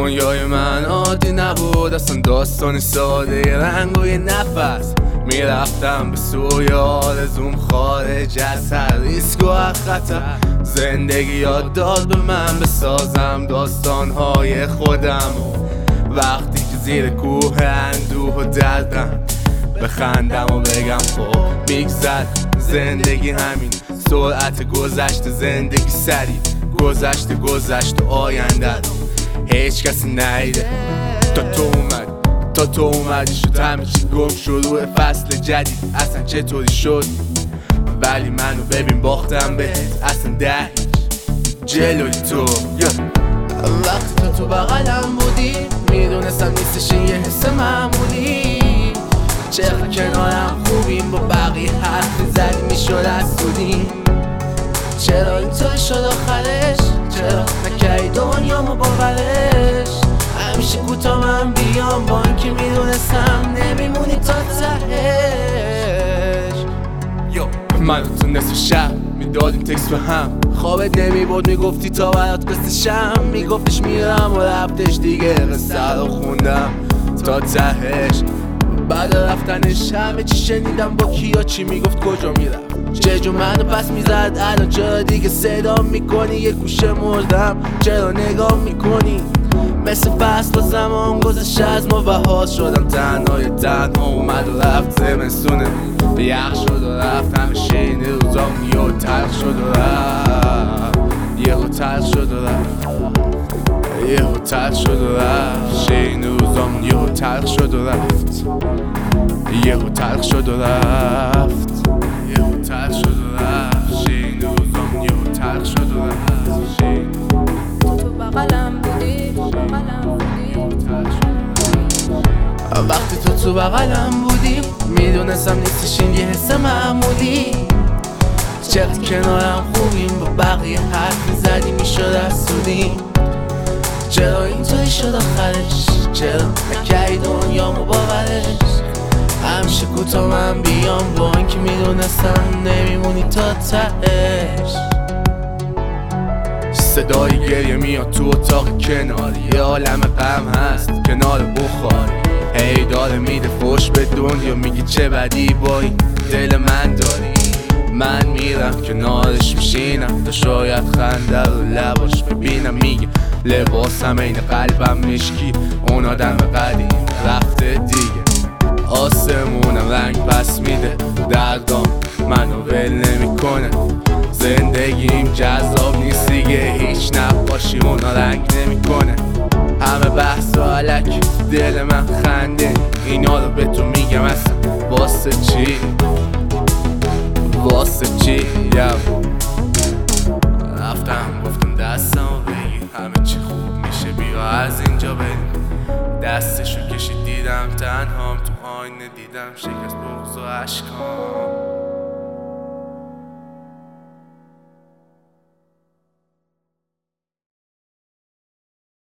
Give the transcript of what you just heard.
دنیای من عادی نبود اصلا، داستان ساده رنگ و یه نفس. میرفتم به سوی آرزوم خارج از هر ریسک و خطر. زندگی یاد داد به من بسازم داستانهای خودم. وقتی که زیر کوه اندوه و دردم بخندم و بگم خب میگذر زندگی همین. سرعت گذشت زندگی سریع گذشت و آینده هیچ کسی نیده تا تو اومدی شد همه چی گم. شروع فصل جدید اصلا چطوری شد؟ ولی منو ببین باختم بهت اصلا هیچ جلوی تو. وقتی تو بغلم بودی میدونستم نیستش این یه حس معمولی. چقدر کنارم خوبیم با بقیه حرف زدی میشد از سودیم. چرا اینطور شد آخرش؟ چرا نکردی دنیامو باورش؟ همیشه کوتا من بیام با اینکه میدونستم نمیمونی تا تهش. من تو نصف شب میدادیم تکس به هم، خوابت نمیبود میگفتی تا برات قصه شم. میگفتش میرم و رفتش دیگه قصه رو خوندم تا تهش. بعد رفتنش همه چی شنیدم با کیا چی میگفت کجا میرم. چجور منو پس میزد الان چرا دیگه صدا میکنی؟ یه گوشه مردم چرا نگاه میکنی؟ مثل فصل و زمان گذشت از ما و حاض شدم تنها اومد و رفت زمستونه یخ شد و رفت همه شیرین روزام یهو تلخ شد و رفت شیرین روزام یهو تلخ شد و رفت شیرین روزام یهو تلخ شد و رفت. تو بغلم بودی وقتی تو بغلم بودی میدونستم نیستش این یه حس معمولی. چقدر کنارم خوبیم با بقیه حرف زدی میشد از سودیم. چرا اینطوری شد آخرش؟ چرا نکردی دنیامو باورش؟ همیشه کوتا من بیام با اینکه میدونستم نمیمونی تا تهش. صدای گریه میاد تو اتاق کناری، یه عالم غم هست کنار بخاری. هی داره میده فوش به دنیا میگی چه بدی با این دل من داری. من میرم کنارش میشینم تا شاید خنده رو لباش ببینم. میگه لباسم این قلبم مشکی، اون آدم قدیم رفته دیگه. آسمونم رنگ پس میده، دردام منو ول نمیکنه. زندگیم جذاب نیست دیگه، هیچ نقاشی اونا رنگ نمیکنه. همه بحث و علک دل من خنده، اینا رو به تو میگم اصلا واسه چی رفتم گفتم دستمو بگیر همه چی خوب میشه، بیا از اینجا بریم. دستشو کشید دیدم تنهام، تو آینه دیدم شکست بغض و اشکام.